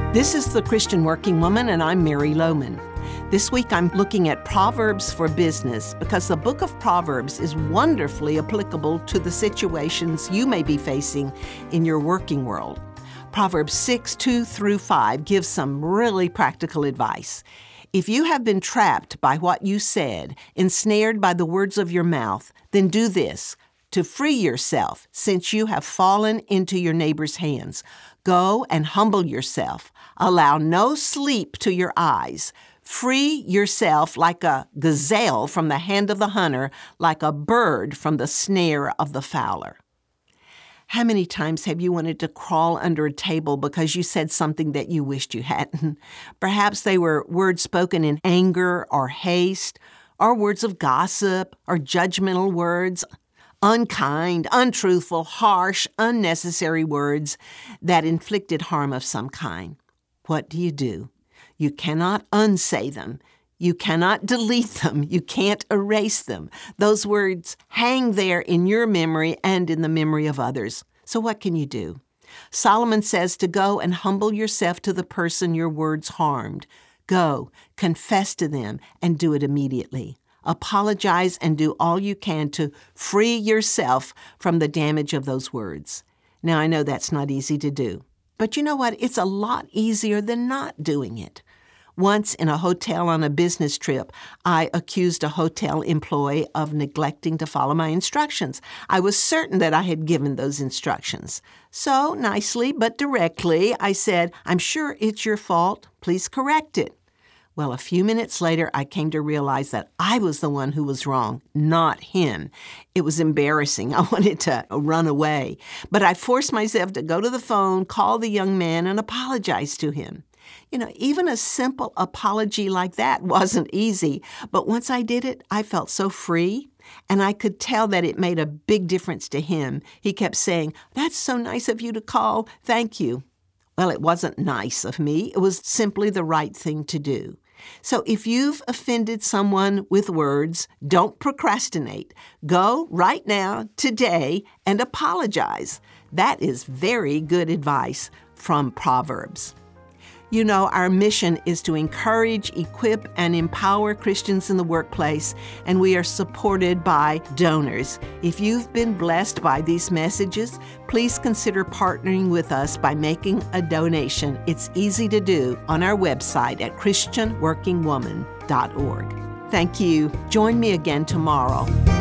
This is The Christian Working Woman, and I'm Mary Lohman. This week I'm looking at Proverbs for Business because the book of Proverbs is wonderfully applicable to the situations you may be facing in your working world. Proverbs 6:2-5 gives some really practical advice. If you have been trapped by what you said, ensnared by the words of your mouth, then do this to free yourself, since you have fallen into your neighbor's hands. Go and humble yourself. Allow no sleep to your eyes. Free yourself like a gazelle from the hand of the hunter, like a bird from the snare of the fowler. How many times have you wanted to crawl under a table because you said something that you wished you hadn't? Perhaps they were words spoken in anger or haste, or words of gossip or judgmental words, unkind, untruthful, harsh, unnecessary words that inflicted harm of some kind. What do? You cannot unsay them. You cannot delete them. You can't erase them. Those words hang there in your memory and in the memory of others. So what can you do? Solomon says to go and humble yourself to the person your words harmed. Go, confess to them, and do it immediately. Apologize and do all you can to free yourself from the damage of those words. Now, I know that's not easy to do, but you know what? It's a lot easier than not doing it. Once in a hotel on a business trip, I accused a hotel employee of neglecting to follow my instructions. I was certain that I had given those instructions. So, nicely but directly, I said, "I'm sure it's your fault. Please correct it." Well, a few minutes later, I came to realize that I was the one who was wrong, not him. It was embarrassing. I wanted to run away. But I forced myself to go to the phone, call the young man, and apologize to him. Even a simple apology like that wasn't easy. But once I did it, I felt so free. And I could tell that it made a big difference to him. He kept saying, "That's so nice of you to call. Thank you." Well, it wasn't nice of me. It was simply the right thing to do. So if you've offended someone with words, don't procrastinate. Go right now, today, and apologize. That is very good advice from Proverbs. Our mission is to encourage, equip, and empower Christians in the workplace, and we are supported by donors. If you've been blessed by these messages, please consider partnering with us by making a donation. It's easy to do on our website at christianworkingwoman.org. Thank you. Join me again tomorrow.